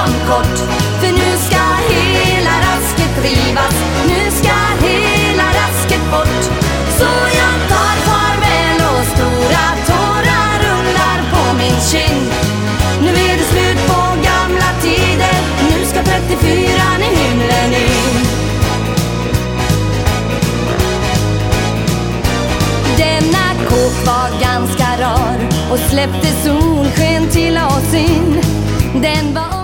inom kort. För nu ska hela rasket rivas, nu ska hela rasket bort. Så jag tar farväl och stora tårar rullar på min kind. Nu är det slut på gamla tider, nu ska 34an i himlen in. Denna kåk var ganska rar och släppte solsken till oss in. Den var